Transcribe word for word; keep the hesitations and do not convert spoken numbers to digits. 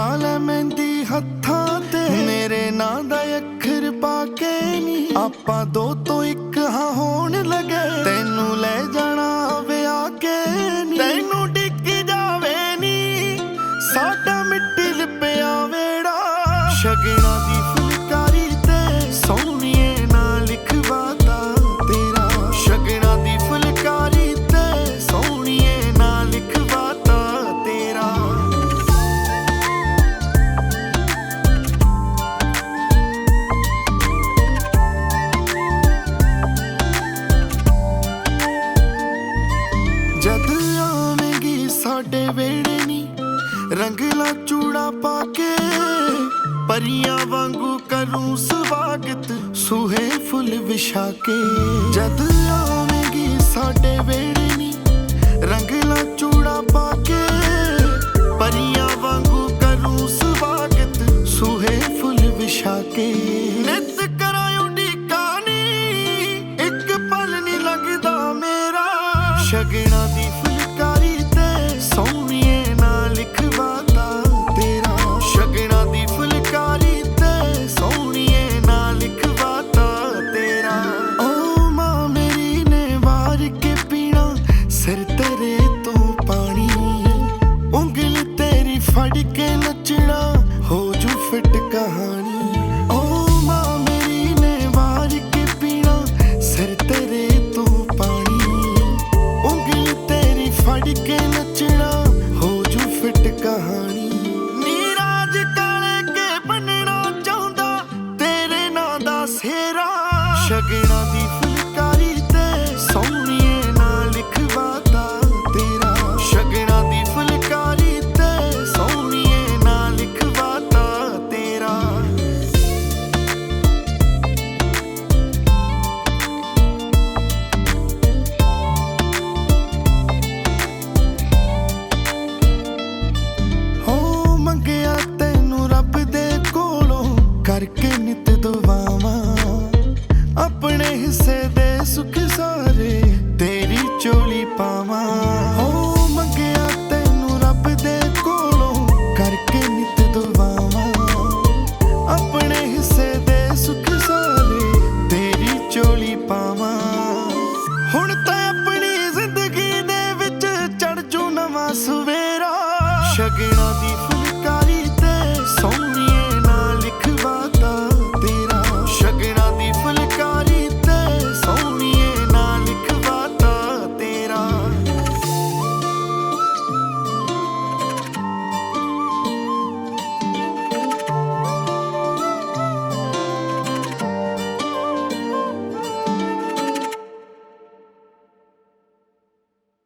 ਲੈ ਮਹਿੰਦੀ ਹੱਥਾਂ ਤੇ ਮੇਰੇ ਨਾਂ ਦਾ ਅੱਖਰ ਪਾ ਕੇ ਨੀ ਆਪਾਂ ਦੋ ਤੋਂ ਇੱਕ ਹਾਂ ਹੋਣ ਲੱਗੇ। ਤੈਨੂੰ ਲੈ ਜਾਣਾ ਵਿਆਹ ਕੇ ਨੀ ਤੈਨੂੰ ਡਿੱਗ ਜਾਵੇ ਨੀ ਸਾਡਾ ਮਿੱਟੀ ਲਿਪਿਆ ਵੇੜਾ। ਸ਼ਗਨਾਂ ਦੀ ਫੁਲਕਾਰੀ ਤੇ ਸੋਹਣੀਏ ਨਾਂ ਲਿਖਵਾਤਾ ਤੇਰਾ। ਸ਼ਗਨਾਂ ਦੀ ਫੁਲਕਾਰੀ ਤੇ ਸੋਹਣੀਏ ਨਾਂ ਲਿਖਵਾਤਾ ਤੇਰਾ। ਜਦ ਆਵੇਂਗੀ ਸਾਡੇ ਵੇੜੇ ਨੀ ਰੰਗਲਾ ਚੂੜਾ ਪਾ ਕੇ ਪਰੀਆਂ ਵਾਂਗੂ ਕਰੂੰ ਸਵਾਗਤ ਸੂਹੇ ਫੁੱਲ ਵਿਛਾ ਕੇ। ਜਦ ਆਵੇਂਗੀ ਸਾਡੇ ਵੇੜੇ ਨੀ ਰੰਗਲਾ ਚੂੜਾ ਪਾ ਕੇ ਪਰੀਆਂ ਵਾਂਗੂ ਕਰੂੰ ਸਵਾਗਤ ਸੂਹੇ ਫੁੱਲ ਵਿਛਾ ਕੇ। ਨਿੱਤ ਕਰਾਂ ਉਡੀਕਾਂ ਨੀ ਇੱਕ ਪਲ ਨੀ ਲੱਗਦਾ ਮੇਰਾ। ਸ਼ਗਨਾਂ ਦੀ ਫੁਲਕਾਰੀ ਤੇ ਸੋਹਣੀਏ ਨਾਂ ਲਿਖਵਾਤਾ ਤੇਰਾ। ਸ਼ਗਨਾਂ ਦੀ ਫੁਲਕਾਰੀ ਤੇ ਸੋਹਣੀਏ ਨਾਂ ਲਿਖਵਾਤਾ ਤੇਰਾ। ਓ ਮਾਂ ਮੇਰੀ ਨੇ ਵਾਰ ਕੇ ਪੀਣਾ ਸਿਰ ਤੇਰੇ ਤੋਂ ਪਾਣੀ। ਉਂਗਲ ਤੇਰੀ ਫੜ ਕੇ ਨੱਚਣਾ ਹੋ ਜੂ ਫਿੱਟ ਕਹਾਣੀ।